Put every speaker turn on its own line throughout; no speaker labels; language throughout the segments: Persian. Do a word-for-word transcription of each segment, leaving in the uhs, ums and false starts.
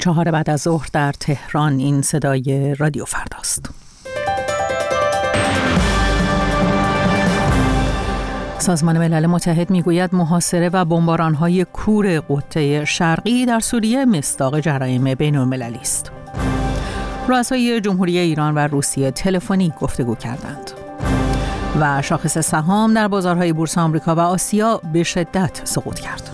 چهار بعد از ظهر در تهران. این صدای رادیو فرداست. سازمان ملل متحد میگوید محاصره و بمباران‌های کور قطب شرقی در سوریه مصداق جرایم بین‌المللی است. رؤسای جمهوری ایران و روسیه تلفنی گفتگو کردند. و شاخص سهام در بازارهای بورس آمریکا و آسیا به شدت سقوط کرد.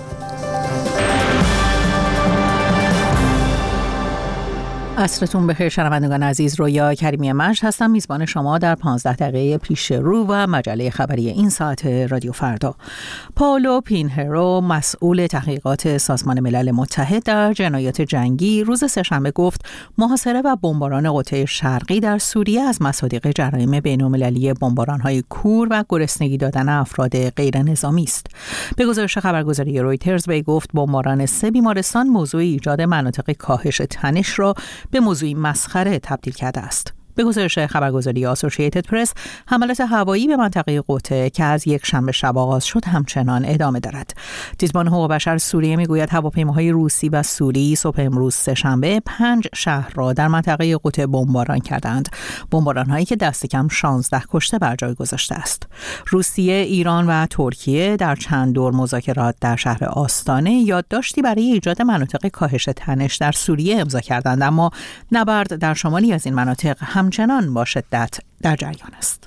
عصرتون بخیر شنوندگان عزیز. رویا کریمی مجد هستم، میزبان شما در پانزده دقیقه پیش رو و مجله خبری این ساعت رادیو فردا. پائولو پینهرو، مسئول تحقیقات سازمان ملل متحد در جنایات جنگی، روز سه‌شنبه گفت محاصره و بمباران قطب شرقی در سوریه از مصادیق جرایم بین‌المللی بمباران‌های کور و گرسنگی دادن افراد غیر نظامی است. به گزارش خبرگزاری رویترز وی گفت بمباران سه بیمارستان موضوع ایجاد مناطق کاهش تنش را به موضوعی مسخره تبدیل کرده است. به گزارش خبرگزاری آسوشییتد پرس، حملات هوایی به منطقه قطب که از یک شنبه شب آغاز شد همچنان ادامه دارد. دیدبان حقوق بشر سوریه میگوید هواپیماهای روسی و سوری صبح امروز سه‌شنبه پنج شهر را در منطقه قطب بمباران کردند. بمباران‌هایی که دست کم شانزده کشته بر جای گذاشته است. روسیه، ایران و ترکیه در چند دور مذاکرات در شهر آستانه یادداشتی برای ایجاد مناطق کاهش تنش در سوریه امضا کردند، اما نبرد در شمالی از این مناطق همچنان با شدت در جریان است.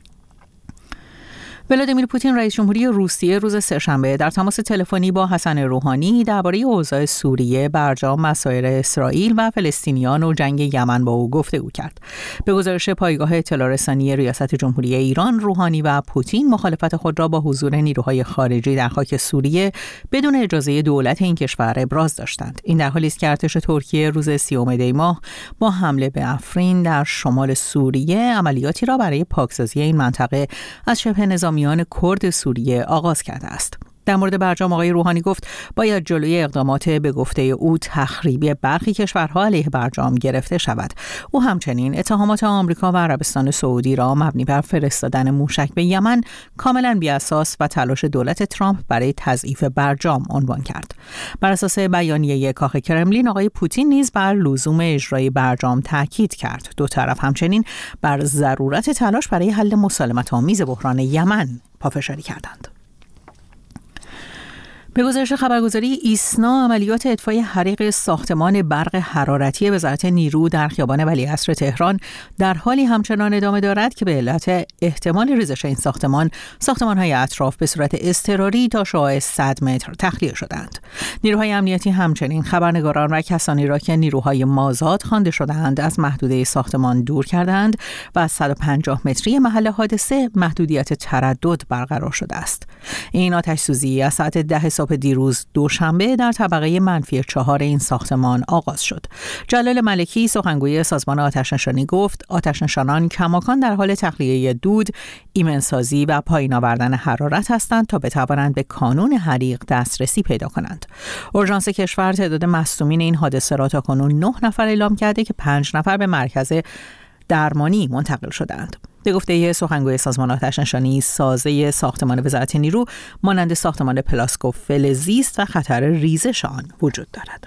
ولادیمیر پوتین رئیس جمهوری روسیه روز سه‌شنبه در تماس تلفنی با حسن روحانی درباره اوضاع سوریه، برجام مسائل اسرائیل و فلسطینیان و جنگ یمن با او گفتگو کرد. به گزارش پایگاه اطلاع رسانی ریاست جمهوری ایران، روحانی و پوتین مخالفت خود را با حضور نیروهای خارجی در خاک سوریه بدون اجازه دولت این کشور ابراز داشتند. این در حالی است که ارتش ترکیه روز سیوم دی ماه با حمله به افرین در شمال سوریه عملیاتی را برای پاکسازی این منطقه از شبه نظامی کرد سوریه آغاز کرده است. در مورد برجام آقای روحانی گفت باید جلوی اقدامات به گفته او تخریبی برخی کشورها علیه برجام گرفته شود. او همچنین اتهامات آمریکا و عربستان سعودی را مبنی بر فرستادن موشک به یمن کاملا بی‌اساس و تلاش دولت ترامپ برای تضعیف برجام عنوان کرد. بر اساس بیانیه کاخ کرملین، آقای پوتین نیز بر لزوم اجرای برجام تاکید کرد. دو طرف همچنین بر ضرورت تلاش برای حل مسالمت‌آمیز بحران یمن پافشاری کردند. به گزارش خبرگزاری ایسنا، عملیات اطفای حریق ساختمان برق حرارتی وزارت نیرو در خیابان ولیعصر تهران در حالی همچنان ادامه دارد که به علت احتمال ریزش این ساختمان، ساختمان‌های اطراف به صورت اضطراری تا شعاع صد متر تخلیه شدند. نیروهای امنیتی همچنین خبرنگاران و کسانی را که نیروهای مازاد خوانده شدند از محدوده ساختمان دور کردند و از صد و پنجاه متری محل حادثه محدودیت تردد برقرار شده است. این آتش‌سوزی از ساعت ده صبح دیروز دوشنبه در طبقه منفی چهار این ساختمان آغاز شد. جلال ملکی، سخنگوی سازمان آتش‌نشانی، گفت آتش‌نشانان کماکان در حال تخلیه دود، ایمنسازی و پایین آوردن حرارت هستند تا بتوانند به کانون حریق دسترسی پیدا کنند. اورژانس کشور تعداد مصدومین این حادثه را تاکنون نه نفر اعلام کرده که پنج نفر به مرکز درمانی منتقل شدند. به گفته سخنگوی سازمان آتش‌نشانی، سازه ساختمان وزارت نیرو مانند ساختمان پلاسکو فلزی است و خطر ریزش آن وجود دارد.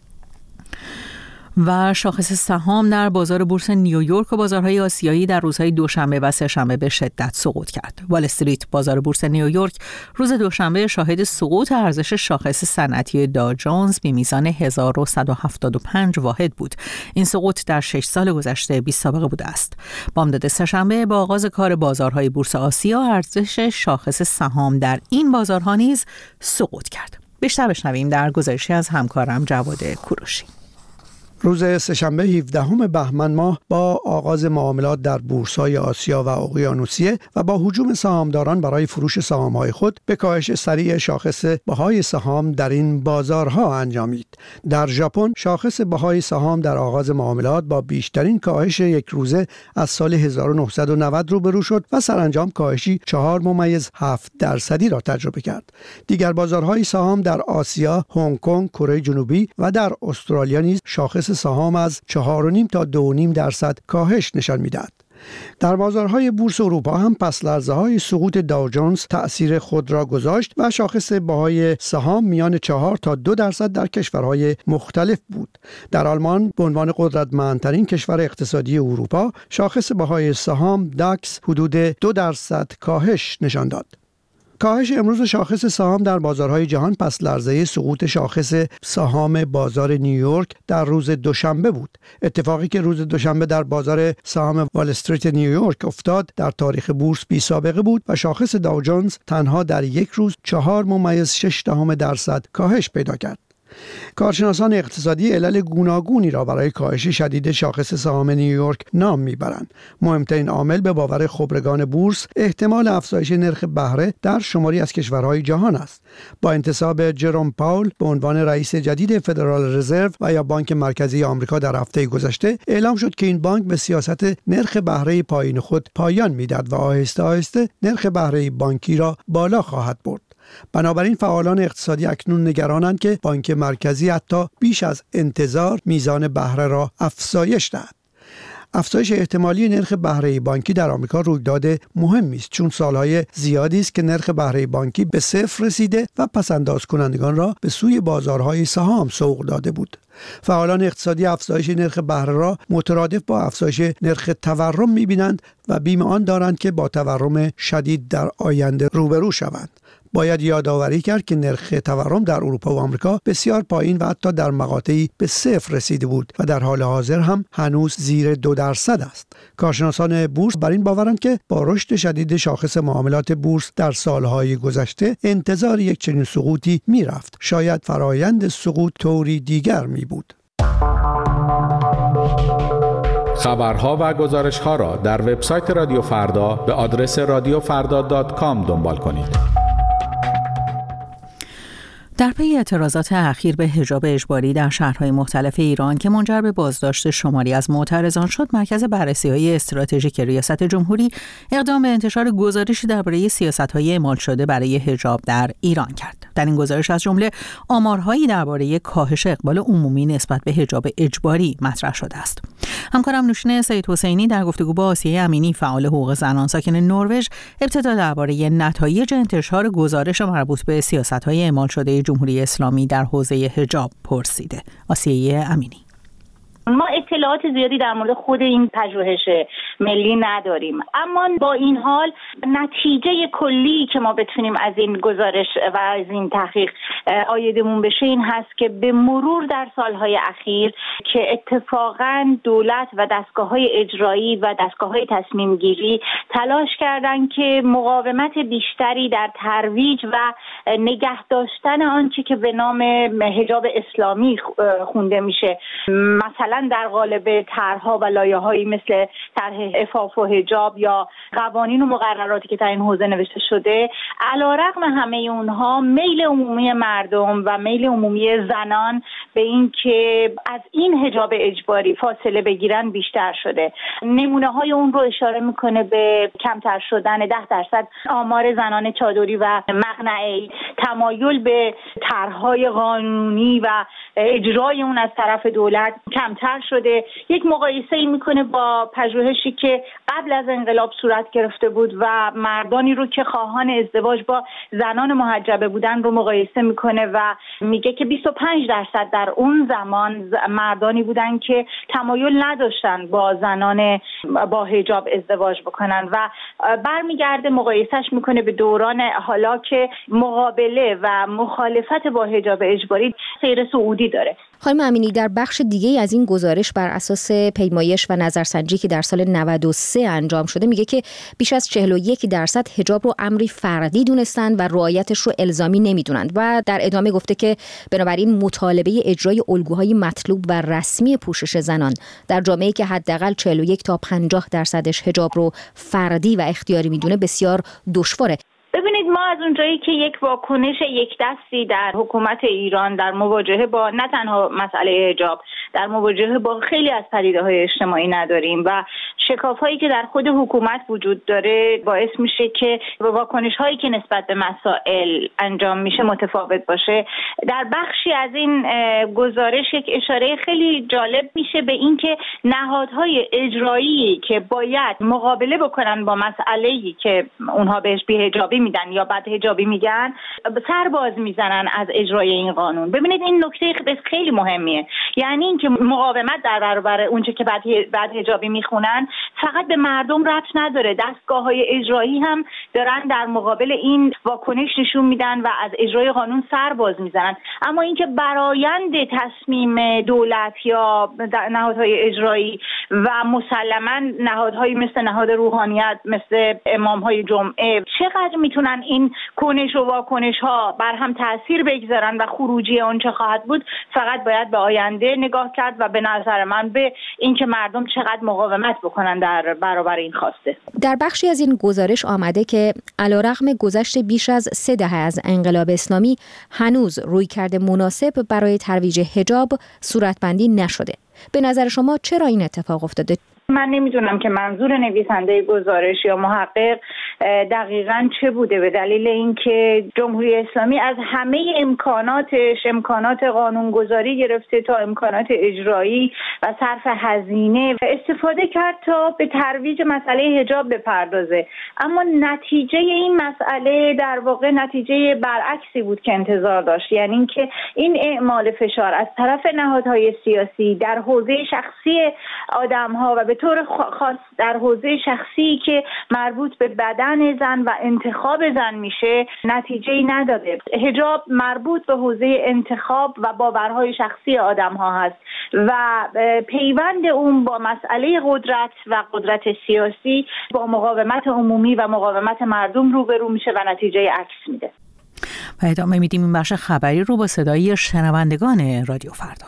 و شاخص سهام در بازار بورس نیویورک و بازارهای آسیایی در روزهای دوشنبه و سه‌شنبه به شدت سقوط کرد. وال استریت، بازار بورس نیویورک، روز دوشنبه شاهد سقوط ارزش شاخص صنعتی داو جونز به میزان هزار و صد و هفتاد و پنج واحد بود. این سقوط در شش سال گذشته بی سابقه بوده است. بامداد سه‌شنبه با آغاز کار بازارهای بورس آسیا، ارزش شاخص سهام در این بازارها نیز سقوط کرد. بیشتر بشنویم در گزارشی از همکارم جواد کوروشی.
روز سه‌شنبه هفدهم بهمن ماه با آغاز معاملات در بورس‌های آسیا و اقیانوسیه و با هجوم سهامداران برای فروش سهام‌های خود به کاهش سریع شاخص بهای سهام در این بازارها انجامید. در ژاپن شاخص بهای سهام در آغاز معاملات با بیشترین کاهش یک روزه از سال هزار و نهصد و نود روبرو شد و سرانجام کاهشی چهار ممیز هفت درصدی را تجربه کرد. دیگر بازارهای سهام در آسیا، هنگ کنگ، کره جنوبی و در استرالیا نیز شاخص سهام از چهار و نیم تا دو و نیم درصد کاهش نشان می‌دهد. در بازارهای بورس اروپا هم پس لرزه های سقوط داو جونز تأثیر خود را گذاشت و شاخص بهای سهام میان چهار تا دو درصد در کشورهای مختلف بود. در آلمان به عنوان قدرتمندترین کشور اقتصادی اروپا، شاخص بهای سهام داکس حدود دو درصد کاهش نشان داد. کاهش امروز شاخص سهام در بازارهای جهان پس لرزه سقوط شاخص سهام بازار نیویورک در روز دوشنبه بود. اتفاقی که روز دوشنبه در بازار سهام وال استریت نیویورک افتاد در تاریخ بورس بی سابقه بود و شاخص داو جونز تنها در یک روز چهار ممیز شش دهم درصد کاهش پیدا کرد. کارشناسان اقتصادی علل گوناگونی را برای کاهش شدید شاخص سهام نیویورک نام میبرند. مهمترین عامل به باور خبرگان بورس احتمال افزایش نرخ بهره در شماری از کشورهای جهان است. با انتصاب جروم پاول به عنوان رئیس جدید فدرال رزرو و یا بانک مرکزی آمریکا در هفته گذشته، اعلام شد که این بانک به سیاست نرخ بهره پایین خود پایان میدهد و آهسته آهسته نرخ بهره بانکی را بالا خواهد برد. بنابراین فعالان اقتصادی اکنون نگرانند که بانک مرکزی حتی بیش از انتظار میزان بهره را افزایش دهد. افزایش احتمالی نرخ بهره بانکی در آمریکا رویداد مهمی است، چون سالهای زیادی است که نرخ بهره بانکی به صفر رسیده و پس‌انداز کنندگان را به سوی بازارهای سهام سوق داده بود. فعالان اقتصادی افزایش نرخ بهره را مترادف با افزایش نرخ تورم می‌بینند و بیم آن دارند که با تورم شدید در آینده روبرو شوند. باید یادآوری کرد که نرخ تورم در اروپا و آمریکا بسیار پایین و حتی در مقاطعی به صفر رسیده بود و در حال حاضر هم هنوز زیر دو درصد است. کارشناسان بورس بر این باورند که با رشد شدید شاخص معاملات بورس در سالهای گذشته انتظار یک چنین سقوطی میرفت. شاید فرایند سقوط طوری دیگر می بود.
خبرها و گزارش‌ها را در وبسایت رادیو فردا به آدرس رادیو فردا دات کام دنبال کنید.
در پی اعتراضات اخیر به حجاب اجباری در شهرهای مختلف ایران که منجر به بازداشت شماری از معترضان شد، مرکز بررسی‌های استراتژیک ریاست جمهوری اقدام به انتشار گزارشی درباره سیاست‌های اعمال شده برای حجاب در ایران کرد. در این گزارش از جمله آمارهایی درباره کاهش اقبال عمومی نسبت به حجاب اجباری مطرح شده است. همکارم نوشین سید حسینی در گفتگو با آسیه امینی، فعال حقوق زنان ساکن نروژ، ابتدا درباره نتایج انتشار گزارش مربوط به سیاست‌های اعمال شده جمهوری اسلامی در حوزه حجاب پرسیده. آسیه امینی:
ما اطلاعات زیادی در مورد خود این پژوهش ملی نداریم، اما با این حال نتیجه کلی که ما بتونیم از این گزارش و از این تحقیق عایدمون بشه این هست که به مرور در سالهای اخیر که اتفاقاً دولت و دستگاه‌های اجرایی و دستگاه‌های تصمیم گیری تلاش کردن که مقاومت بیشتری در ترویج و نگه داشتن آنچه که به نام حجاب اسلامی خونده میشه، مثلا در قالب طرح‌ها و لایحه‌هایی مثل طرح عفاف و حجاب یا قوانین و مقرراتی که در این حوزه نوشته شده، علی‌رغم همه اونها میل عمومی مردم و میل عمومی زنان به این که از این حجاب اجباری فاصله بگیرن بیشتر شده. نمونه‌های اون رو اشاره میکنه به کمتر شدن ده درصد آمار زنان چادری و مقنعه‌ای، تمایل به طرح‌های قانونی و اجرای اون از طرف دولت کمتر شده. یک مقایسه ای میکنه با پژوهشی که قبل از انقلاب صورت گرفته بود و مردانی رو که خواهان ازدواج با زنان محجبه بودن رو مقایسه میکنه و میگه که بیست و پنج درصد در اون زمان مردانی بودن که تمایل نداشتن با زنان با حجاب ازدواج بکنن و برمیگرده مقایسهش میکنه به دوران حالا که مقابله و مخالفت با حجاب اجباری سیر صعودی داره.
خانم امینی، در بخش دیگه از این گزارش بر اساس پیمایش و نظرسنجی که در سال نود و سه انجام شده میگه که بیش از چهل و یک درصد حجاب رو امری فردی دونستند و رعایتش رو الزامی نمیدونند و در ادامه گفته که بنابراین مطالبه اجرای الگوهای مطلوب و رسمی پوشش زنان در جامعه‌ای که حداقل چهل و یک تا پنجاه درصدش حجاب رو فردی و اختیاری میدونه بسیار دشواره.
ببینید، ما از اونجایی که یک واکنش یک دستی در حکومت ایران در مواجهه با نه تنها مسئله حجاب، در مواجهه با خیلی از پدیده‌های اجتماعی نداریم و شکاف‌هایی که در خود حکومت وجود داره باعث میشه که واکنش‌هایی که نسبت به مسائل انجام میشه متفاوت باشه. در بخشی از این گزارش یک اشاره خیلی جالب میشه به اینکه نهادهای اجرایی که باید مقابله بکنن با مسئله‌ای که اونها بهش بی‌حجابی میدن یا بدحجابی میگن سر باز میزنن از اجرای این قانون. ببینید این نکته خیلی مهمیه، یعنی اینکه مقاومت در برابر اونچه که بدحجابی میخونن فقط به مردم ربط نداره، دستگاه‌های اجرایی هم دارن در مقابل این واکنش نشون میدن و از اجرای قانون سر باز میزنن. اما اینکه برآیند تصمیم دولت یا نهادهای اجرایی و مسلماً نهادهایی مثل نهاد روحانیت مثل امام‌های جمعه چقدر میتونن این کنش و واکنش ها بر هم تاثیر بگذارن و خروجی اون چه خواهد بود، فقط باید به آینده نگاه کرد و به نظر من به اینکه مردم چقدر مقاومت بکنن در برابر این خواسته.
در بخشی از این گزارش آمده که علیرغم گذشت بیش از سه دهه از انقلاب اسلامی هنوز رویکرد مناسب برای ترویج حجاب صورتبندی نشده. به نظر شما چرا این اتفاق افتاده؟
من نمیدونم که منظور نویسنده گزارش یا محقق دقیقاً چه بوده، به دلیل اینکه جمهوری اسلامی از همه امکاناتش، امکانات قانونگذاری گرفته تا امکانات اجرایی و صرف هزینه استفاده کرد تا به ترویج مسئله حجاب بپردازه، اما نتیجه این مسئله در واقع نتیجه برعکسی بود که انتظار داشت، یعنی اینکه این اعمال فشار از طرف نهادهای سیاسی در حوزه شخصی آدم‌ها و به طور خاص در حوزه شخصی که مربوط به بدن زن و انتخاب زن میشه نتیجه‌ای نداده. حجاب مربوط به حوزه انتخاب و باورهای شخصی آدم‌ها هست و پیوند اون با مسئله قدرت و قدرت سیاسی با مقاومت عمومی و مقاومت مردم روبرو میشه و نتیجه عکس میده.
و ادامه میدیم این بخش خبری رو با صدای شنوندگان رادیو فردا.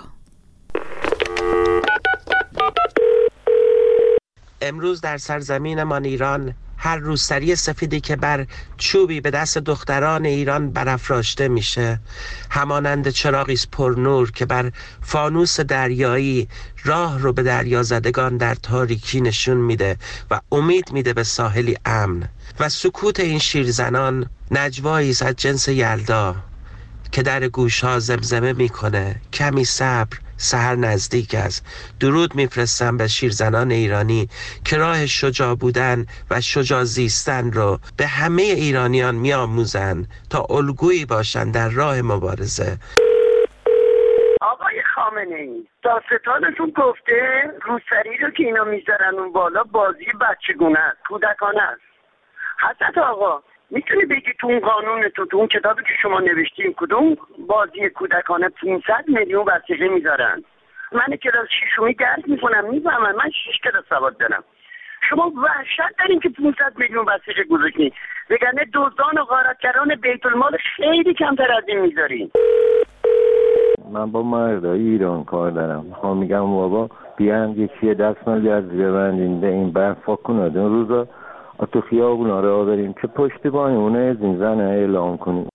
امروز در سرزمینمان ایران هر روسری سفیدی که بر چوبی به دست دختران ایران برافراشته میشه همانند چراغی است پر نور که بر فانوس دریایی راه رو به دریازدگان در تاریکی نشون میده و امید میده به ساحلی امن. و سکوت این شیرزنان نجوایی است از جنس یلدا که در گوشها زمزمه میکنه کمی صبر، سحر نزدیک است. درود میفرستم به شیرزنان ایرانی که راه شجاع بودن و شجاع زیستن رو به همه ایرانیان میآموزن تا الگویی باشن در راه مبارزه.
آقای خامنه‌ای داستانشون گفته روسری رو که اینا میذارن اون بالا بازی بچگونه است، کودکانه است. حضرت آقا میتونی بگی تو اون قانون تو تو اون کتابی که شما نوشتین کدوم بازی کودکانه پانصد میلیون وثیقه میذارن؟ من کلاس ششمی درس میخونم میفهمم، من شش کلاس سواد دارم. شما وحشت دارین که پانصد میلیون وثیقه گذاشتین، وگرنه دزدان و غارتگران بیت المال خیلی کمتر از این میذارین.
من با مردای ایران کار دارم، میخوام میگم بابا بیان یکی دستمالی از ببندین به این برفا کنید اون روزا تو خیابونا رو بریم که پشتیبانمون از این زن اعلام کنیم.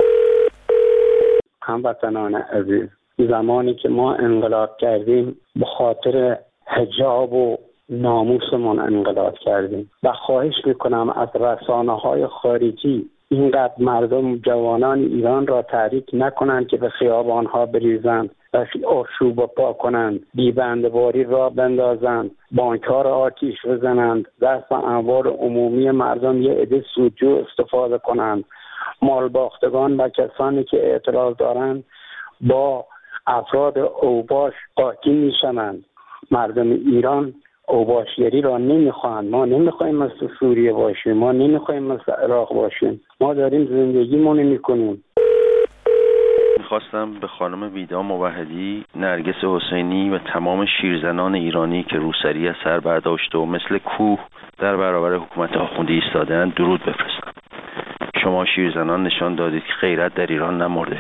هموطنان عزیز، زمانی که ما انقلاب کردیم به خاطر حجاب و ناموسمون انقلاب کردیم و خواهش میکنم از رسانه‌های خارجی اینقدر مردم جوانان ایران را تحریک نکنند که به خیابان‌ها بریزند و آشوب پا کنند، بیبندواری را بندازند، بانک‌ها را آتیش بزنند، دست و اموال عمومی مردم یه عده سودجو استفاده کنند. مالباختگان و کسانی که اعتراض دارند با افراد اوباش قاطی میشوند. مردم ایران اوباشگری را نمیخواهند. ما نمیخوایم مثل سوریه باشیم، ما نمیخوایم مثل عراق باشیم، ما داریم زندگیمون میکنیم.
خواستم به خانم ویدا موحدی، نرگس حسینی و تمام شیرزنان ایرانی که روسری از سر برداشته و مثل کوه در برابر حکومت آخوندی ایستاده‌اند درود بفرستم. شما شیرزنان نشان دادید که غیرت در ایران نمرده.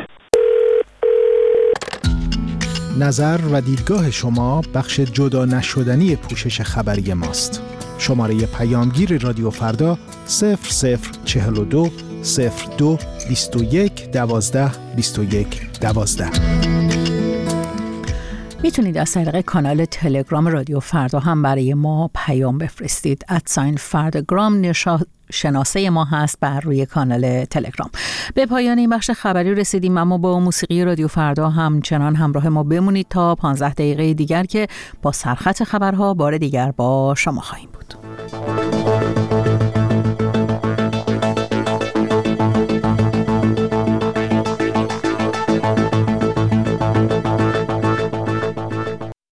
نظر و دیدگاه شما بخش جدا نشدنی پوشش خبری ماست. شماره پیامگیر رادیو فردا صفر صفر چهل و دو صفر دو بیست و یک دوازده بیست و یک دوازده.
میتونید از طریق کانال تلگرام رادیو فردا هم برای ما پیام بفرستید. ادساین فرداگرام نشا... شناسه ما هست بر روی کانال تلگرام. به پایان این بخش خبری رسیدیم، اما با موسیقی رادیو فردا همچنان همراه ما بمونید تا پانزده دقیقه دیگر که با سرخط خبرها بار دیگر با شما خواهیم بود.